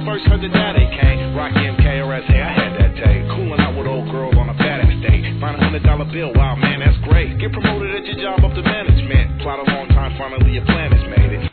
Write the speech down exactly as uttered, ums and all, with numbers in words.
first heard that daddy came. Rocky M K R S, hey, I had that day. Cooling out with old girls on a badass day. Find a hundred dollar bill, wow man, that's great. Get promoted at your job up to management. Plot a long time, finally your plan is made it.